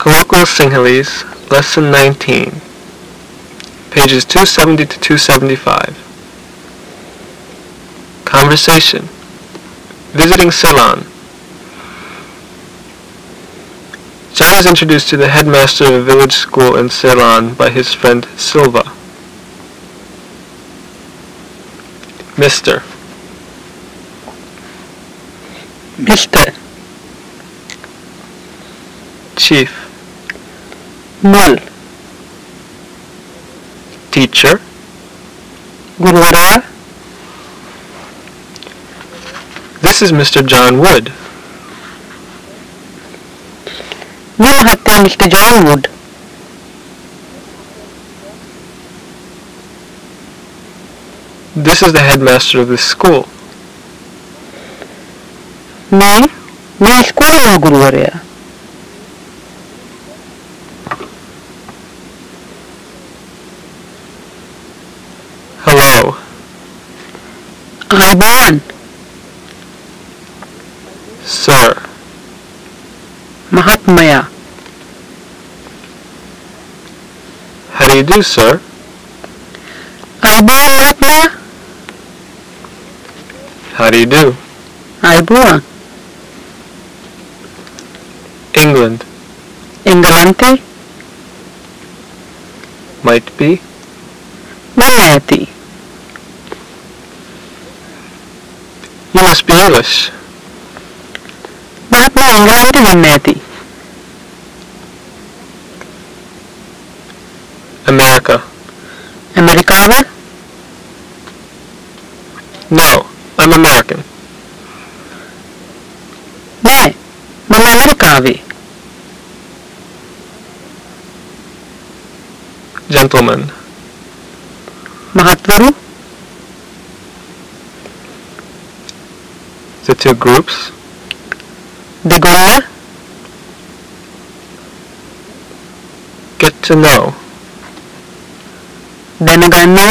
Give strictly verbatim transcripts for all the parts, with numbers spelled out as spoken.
Colloquial Sinhalese, Lesson nineteen, pages two seventy to two seventy-five. Conversation. Visiting Ceylon. John is introduced to the headmaster of a village school in Ceylon by his friend Silva. Mister Mister Chief. Mul Teacher. Guruvara This is Mister John Wood. Mul Hatta Mister John Wood This is the headmaster of this school. मैं मैं school में गुरुवारे Hello. आईबान Sir. महात्मया How do you do, sir? आईबान महात्मया How do you do? आईबान England. England Might be. मनाती You must be English. महात्मा इंग्लैंड मनाती America. अमेरिका में No, I'm American. मैं मैं अमेरिका में Gentlemen. महात्वरु The two groups. दिगोला Get to know. दनगन्ना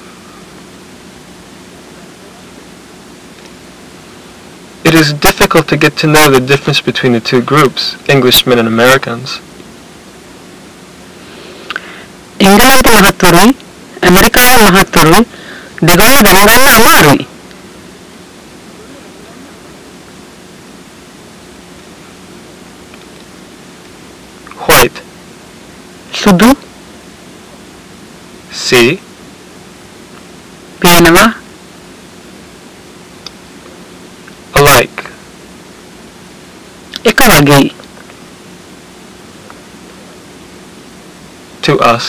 It is difficult to get to know the difference between the two groups, Englishmen and Americans. England महात्वरु America महात्वरु दिगोला दनगन्ना अमारुई White. सुदु See. पेनवा Alike. एक वगे To us.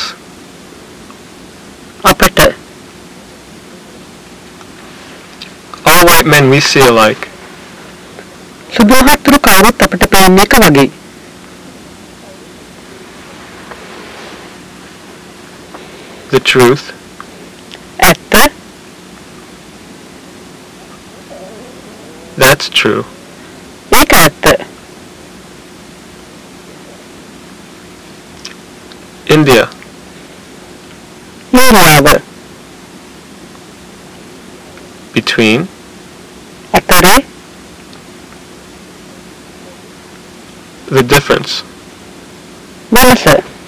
अपट All white men we see alike. सुदु महात्वरु कावत अपट पेन एक वगे The truth. ඇත්ත That's true. ඒක ඇත්ත India. ඉන්දියාව Between. අතරේ The difference. වෙනස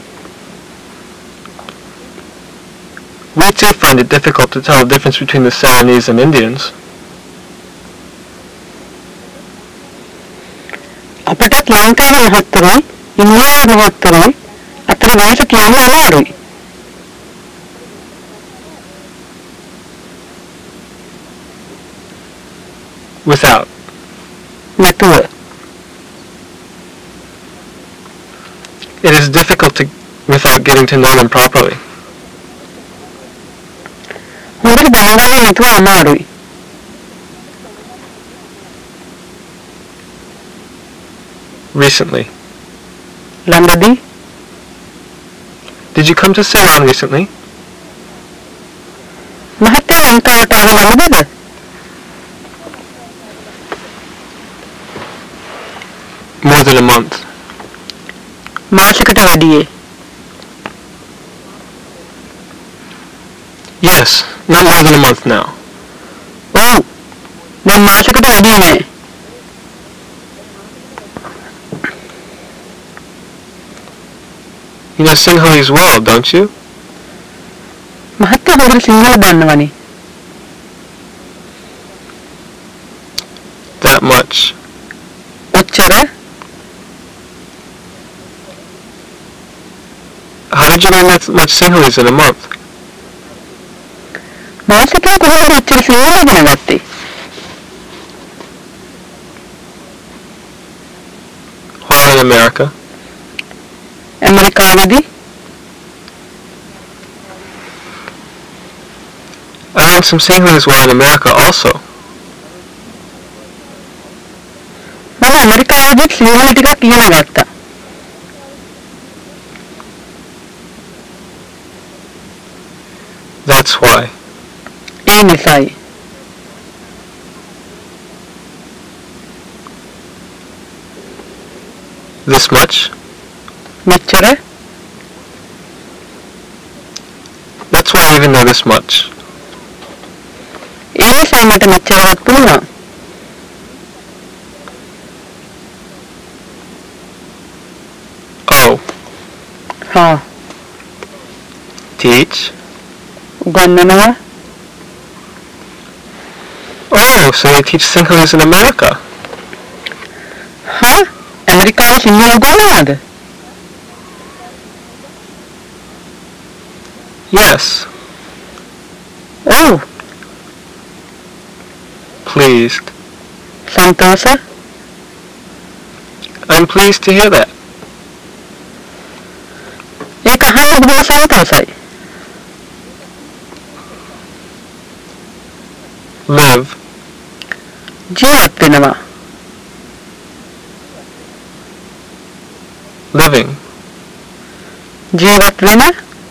We too find it difficult to tell the difference between the Ceylonese and Indians. අපටත් ලංකාවේ මහත්තුරුයි ඉන්දියාවේ මහත්තුරුයි අතර වෙනස කියන්න අමාරුයි Without. නැතුව It is difficult to, without getting to know them properly. හොඳට දැනගන්න නැතුව අමාරුයි Recently. ළඟදී Did you come to Ceylon recently? මහත්තයා ලංකාවට ආව ළඟදද More than a month. මාසයකට වැඩියේ Yes, not more than a month now. ඔව් දැන් මාසයකට වැඩිය නෑ You know Sinhalese well, don't you? මහත්තයා හොඳට සිංහල දන්නවනේ. That much. ඔච්චර? How did you learn that much Sinhalese in a month? මාසෙකට කොහොමද ඔච්චර සිංහල ඉගෙන ගත්තේ? While in America. ඇමරිකාවේදී I learned some Sinhalese while in America also. මම ඇමරිකාවේදී සිංහල ටිකක් ඉගෙන ගත්තා. That's why. ඒ නිසායි. This much? මෙච්චර? That's why I even know this much. ඒ නිසා මට මෙච්චරවත් පුළුවන්. Oh. හා. Teach? උගන්වනවා. Oh, so they teach Sinhalese in America. හා? ඇමරිකාවේ සිංහල උගන්වනවද? Yes. ඔව්. Pleased. සන්තෝෂ. I'm pleased to hear that. ඒක අහන්න බොහොම සන්තෝෂයි. Live. ජීවත් වෙනවා. Living. ජීවත් වෙන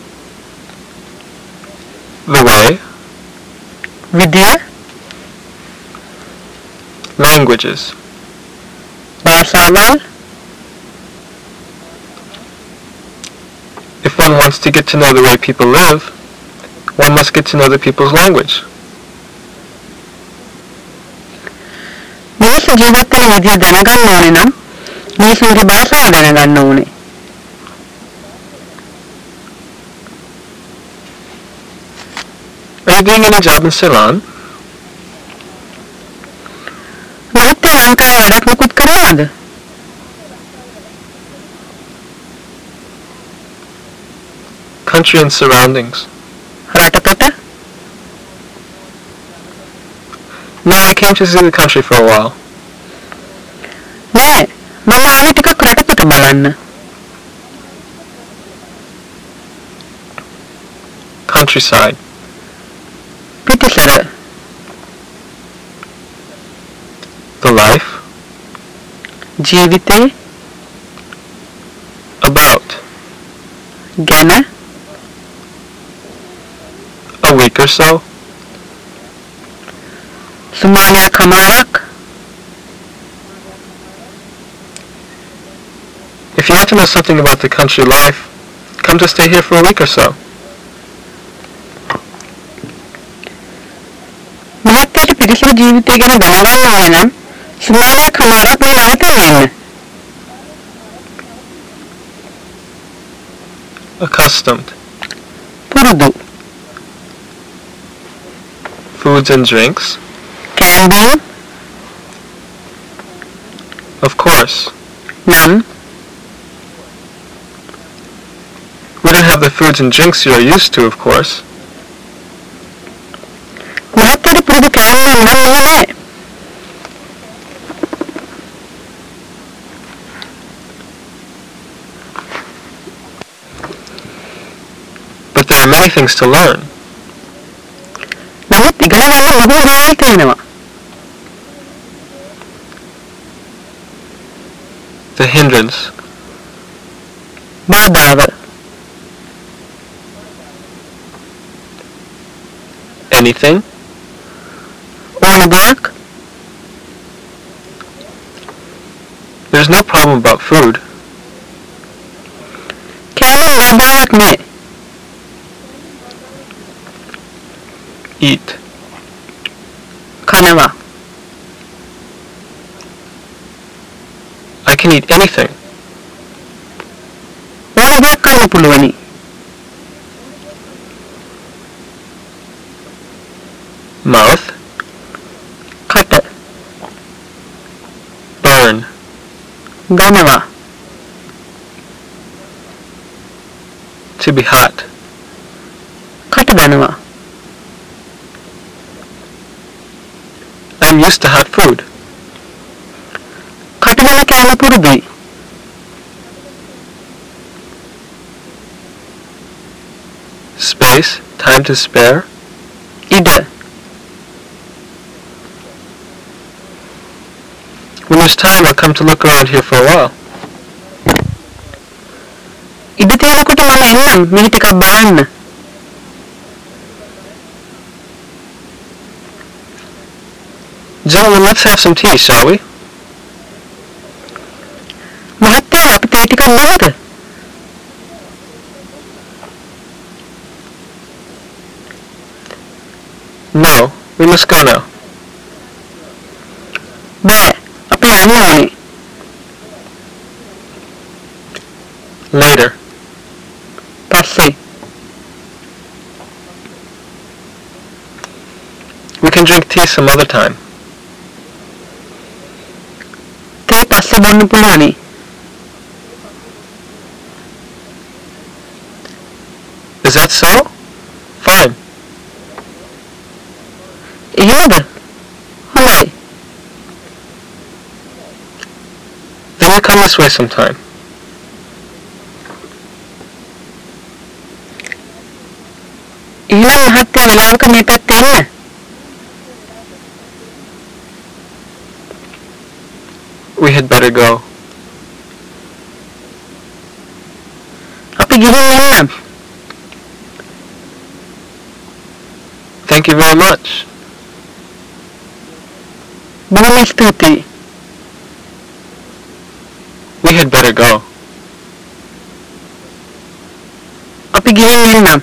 The way. විදිය Languages. භාෂාවල් If one wants to get to know the way people live, one must get to know the people's language. මිනිස්සු ජීවත් වෙන විදිය දැනගන්න ඕනේ නම් මිනිස්සුන්ගේ භාෂාව දැනගන්න ඕනේ. Are you doing any job in Ceylon? මහත්තයා ලංකාවේ වැඩක් මොකුත් කරනවද? Country and surroundings. රටකට? No, I came to see the country for a while. නෑ. මම ආවේ ටිකක් රටකට බලන්න. Countryside. පිටිසර. The life. ජීවිතේ About. ගැන A week or so. සුමානයක් හමාරක් If you want to know something about the country life, come to stay here for a week or so. මහත්තයාට පිටිසර ජීවිතය ගැන දැනගන්න ඕන නම් සුමානයක් හමාරක් මේ නැවතලා ඉන්න. Accustomed. පුරුදු. Foods and drinks. කෑම Of course. නම් We don't have the foods and drinks you are used to, of course. මහත්තයාට පුරුදු කෑම නම් නෑ. But there are many things to learn. නමුත් ඉගෙන ගන්න ලොකු දේවල් තියෙනවා. The hindrance. බාධාව. Anything. ඕන දෙයක්. There's no problem about food. කෑම බාධාවක් නෑ. Eat. කනවා. I can eat anything. ඕන දෙයක් කන්න කරන්න පුළුවනි. Mouth. කට. Burn. ගනවා. To be hot. කට ගනවා. I'm used to hot food. කට ගන කෑම පුරුදුයි. Space. Time to spare. ඉඩ. When there's time, I'll come to look around here for a while. ඉඩ තියෙනකොට මම එන්නම් මෙහි ටිකක් බලන්න. Gentlemen, let's have some tea, shall we? මහත්තයා අපි තේ ටිකක් බොමුද? No, we must go now. බෑ අපි යන්න ඕනේ. Later. පස්සේ. We can drink tea some other time. තේ පස්සේ බොන්න පුළුවනි. Is that so? Fine. එහෙමද? හොඳයි. Then you come this way sometime. එහෙනම් මහත්තයා වෙලාවක මේ පැත්තේ එන්න. We had better go. අපි ගිහින් එන්නම්. Thank you very much. බොහොම ස්තුතියි. We had better go. අපි ගිහින් එන්නම්.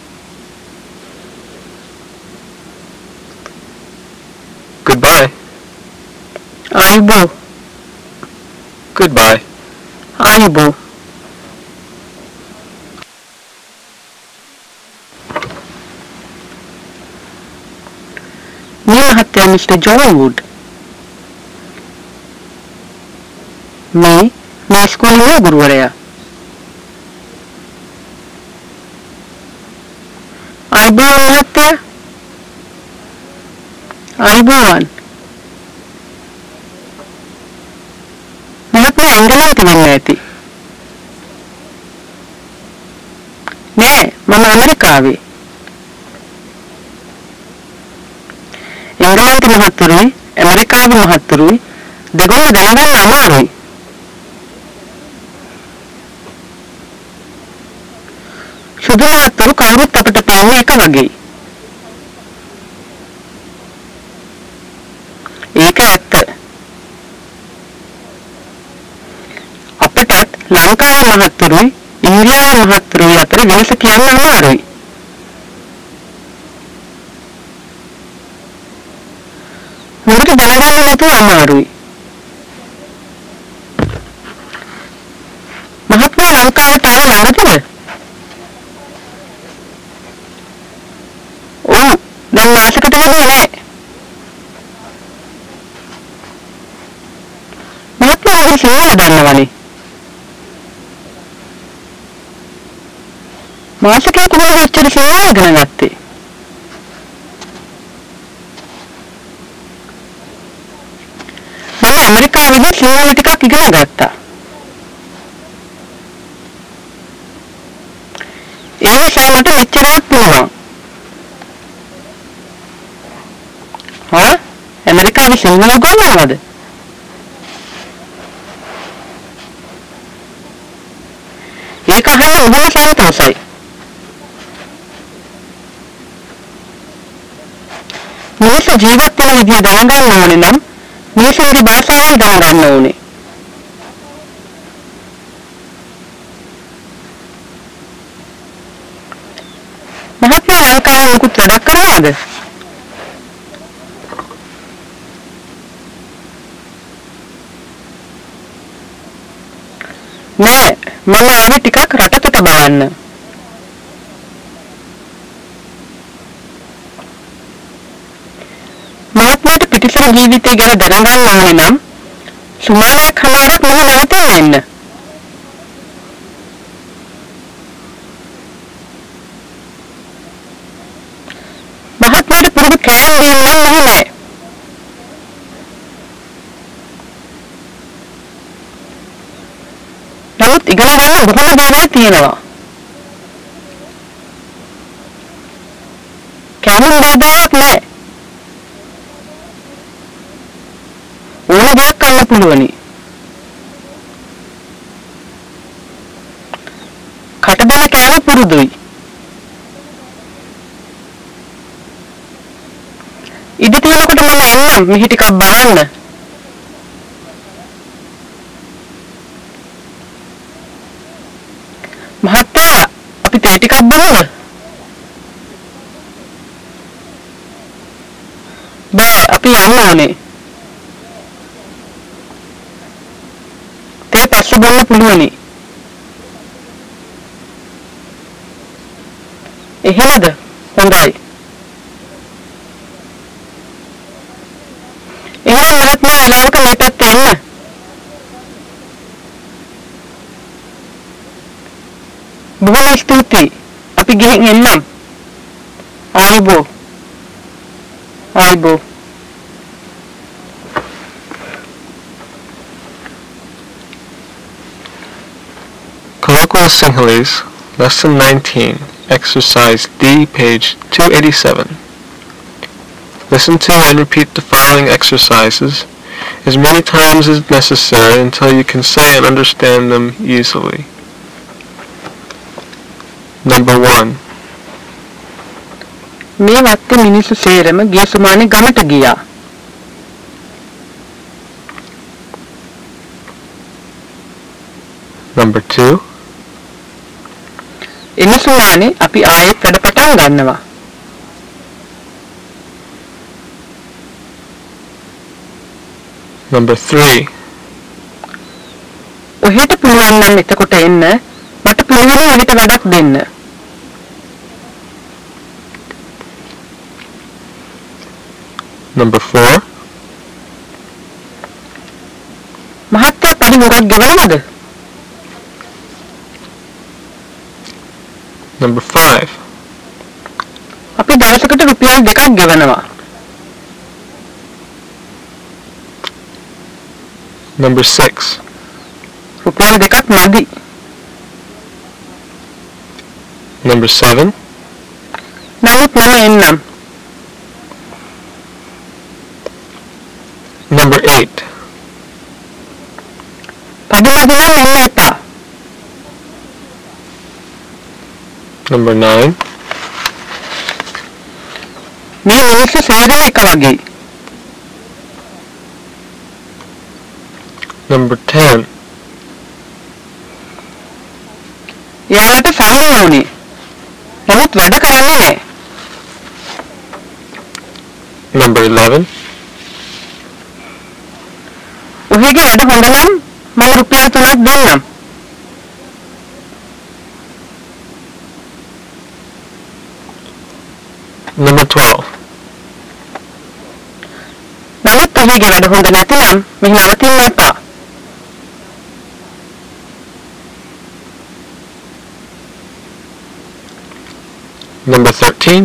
Goodbye. ආයුබෝ. Goodbye. ආයුබෝ. මේ මහත්තයා මිස්ටර් ජෝන් වුඩ්. මේ මේ ඉස්කෝලේ ගුරුවරයා. ආයුබෝවන් මහත්තයා. ආයුබෝවන්. මහත්මයා එංගලන්තෙ වෙන්න ඇති. නෑ මම ඇමරිකාවේ. එංගලන්තෙ මහත්තුරුයි ඇමරිකාවේ මහත්තුරුයි දෙගොල්ල දැනගන්න අමාරුයි. සුදු මහත්තුරු කවුරුත් අපිට පේන්නේ එක වගේ. ඒක ඇත්ත. අපටත් ලංකාවේ මහත්තුරුයි ඉන්දියාවේ මහත්තුරුයි අතර වෙනස කියන්න අමාරුයි. හොඳට දැනගන්න නැතුව අමාරුයි. මහත්මයා ලංකාවට ආව ළඟටද? ඔව් දැන් මාසෙකට වැඩි නෑ. මහත්මයා සිංහල දන්නවනේ. මාසෙකට කොහොමද එච්චර සිංහල ඉගෙන ගත්තේ? මම ඇමරිකාවේදී සිංහල ටිකක් ඉගෙන ගත්තා. ඒ නිසා මට මෙච්චරක් පුළුවන්. හා ඇමරිකාවේ සිංහල උගන්වනවද? ඒක අහන්න ඔබම සන්තෝෂයි. මිනිස්සු ජීවත් වෙන විදිය දැනගන්න ඕනේ නම් මිනිස්සුන්ගේ භාෂාවල් දැනගන්න ඕනේ. මහත්මයා ලංකාවේ මොකුත් වැඩක් කරනවද? නෑ මම ආවේ ටිකක් රටකට බලන්න. මහත්මයාට පිටිසර ජීවිතය ගැන දැනගන්න ඕනේ නම් සුමානයක් හමාරක් මෙහි නැවතලා එන්න. මහත්මයාට පුරුදු කෑම දෙන්න නම් මෙහි නෑ. නමුත් ඉගෙන ගන්න බොහොම දේවල් තියෙනවා. කැමුම් බාධාවක් නෑ. ඕන දෙයක් කරන්න පුළුවනි. කට දෙන කෑම පුරුදුයි. ඉඩ තියෙනකොට මම එන්නම් මෙහි ටිකක් බලන්න. මහත්තයා අපි තේ ටිකක් බොමුද? බෑ අපි යන්න ඕනේ. තේ පස්සේ බොන්න පුළුවනි. එහෙමද? හොඳයි. එහෙනම් මහත්මයා වෙලාවක මේ පැත්තේ එන්න. බොහොම ස්තුතියි. අපි ගිහින් එන්නම්. ආයිබෝ. ආයිබෝ. Colloquial Sinhalese, Lesson nineteen, Exercise D, page two eighty-seven. Listen to and repeat the following exercises as many times as necessary until you can say and understand them easily. Number one. මේ වත්තේ මිනිස්සු සේරම ගිය සුමානේ ගමට ගියා. Number two. එන සුමානේ අපි ආයෙත් වැඩ පටන් ගන්නවා. Number three. ඔහෙට පුළුවන් නම් එතකොට එන්න මට පුළුවන් ඔහෙට වැඩක් දෙන්න. Number four. මහත්තයා පරි මොකක් ගෙවනවද? Number five. අපි දවසකට රුපියල් දෙකක් ගෙවනවා. Number six. රුපියල් දෙකක් මදි. Number seven. නමුත් මම එන්නම්. Number eight. පදිමදි නම් එන්න එපා. Number nine. මේ මිනිස්සු සේරම එක වගේ. Number ten. එයාලට සල්ලි ඕනේ. නමුත් වැඩ කරන්නේ නැහැ. Number eleven. ඔහෙගේ වැඩ හොඳ නම් මම රුපියල් තුනක් දෙන්නම්. Number twelve. නමුත් ඔහෙගේ වැඩ හොඳ නැතිනම් මෙහි නවතින්න එපා. Number thirteen.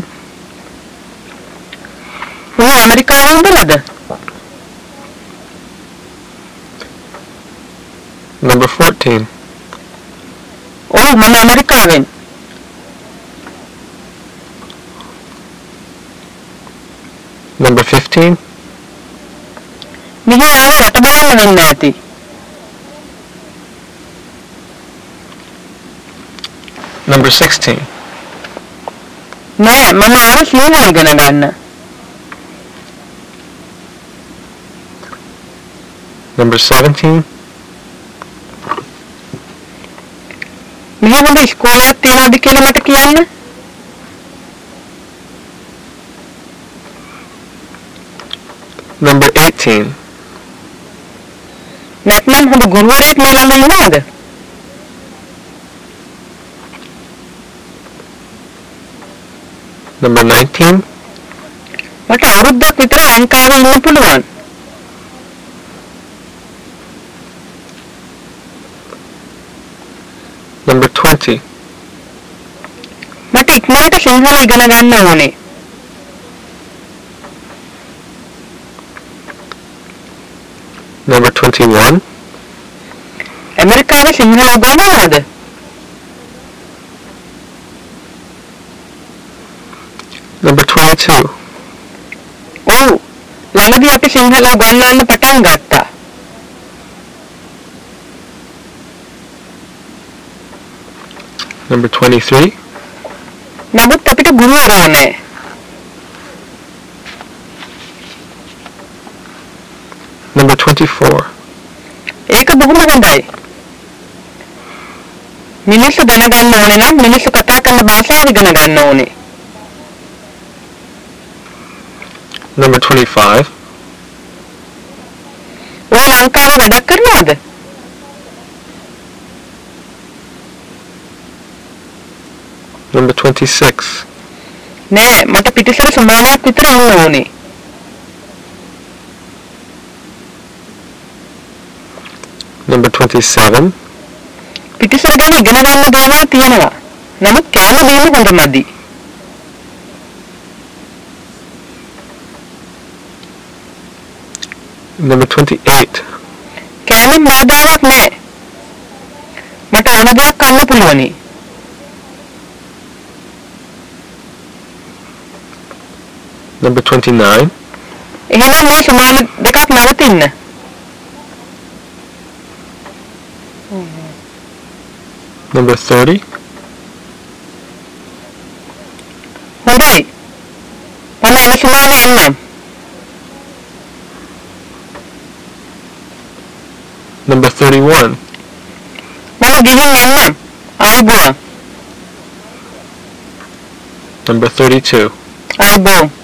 ඔය ඇමරිකාවේ ඉඳලාද? Number fourteen. ඔව් මම ඇමරිකාවෙන්. Number fifteen. මෙහි ආව රට බලන්න වෙන්න ඇති. Number sixteen. නෑ මම ආව සිංහල ඉගෙන ගන්න. Number seventeen. මෙහි හොඳ ඉස්කෝලයක් තියෙනවද කියලා මට කියන්න. Number eighteen. නැත්නම් හොඳ ගුරුවරයෙක් මේ ළඟ ඉන්නවද? Number nineteen. මට අවුරුද්දක් විතර ලංකාවේ ඉන්න පුළුවන්. Number twenty. මට ඉක්මනට සිංහල ඉගෙන ගන්න ඕනේ. Number twenty-one. ඇමරිකාවේ සිංහල උගන්වනවද? Number twenty-two. ඔව්. ළඟදී අපි සිංහල උගන්වන්න පටන් ගත්තා. Number twenty-three. නමුත් අපිට ගුරුවරයා නැහැ. Number twenty-four. ඒක බොහොම හොඳයි. මිනිස්සු දැනගන්න ඕනේ නම් මිනිස්සු කතා කරන භාෂාව ඉගෙන ගන්න ඕනේ. Number twenty-five. ඔය ලංකාවේ වැඩක් කරනවද? Number twenty-six. නෑ මට පිටිසර සමානයක් විතර ඉන්න ඕනේ. Number twenty-seven. පිටිසර ගැන ඉගෙන ගන්න දේවල් තියෙනවා. නමුත් කෑම බීම හොඳ මදි. Number twenty-eight. කෑමෙන් බාධාවක් නෑ. මට ඕන දෙයක් කන්න පුළුවනි. Number twenty-nine. එහෙනම් මේ සමාන දෙකක් නවතින්න. Number thirty. හොඳයි. මම එන සමාන එන්නම්. Number thirty-one. මම ගිහින් එන්නම්. ආයිබෝන්. Number thirty-two. ආයිබෝන්.